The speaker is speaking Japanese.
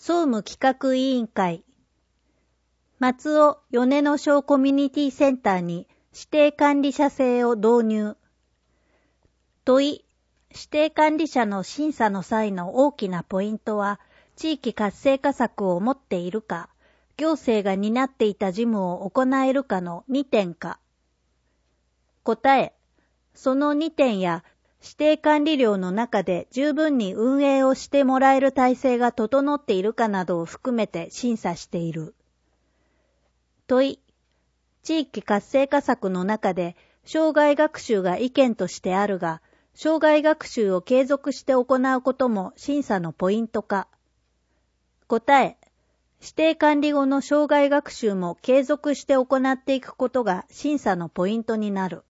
総務企画委員会。松尾米野小コミュニティセンターに指定管理者制を導入。問い、指定管理者の審査の際の大きなポイントは、地域活性化策を持っているか、行政が担っていた事務を行えるかの2点か。答え、その2点や指定管理料の中で十分に運営をしてもらえる体制が整っているかなどを含めて審査している。問い、地域活性化策の中で生涯学習が意見としてあるが、生涯学習を継続して行うことも審査のポイントか。答え、指定管理後の生涯学習も継続して行っていくことが審査のポイントになる。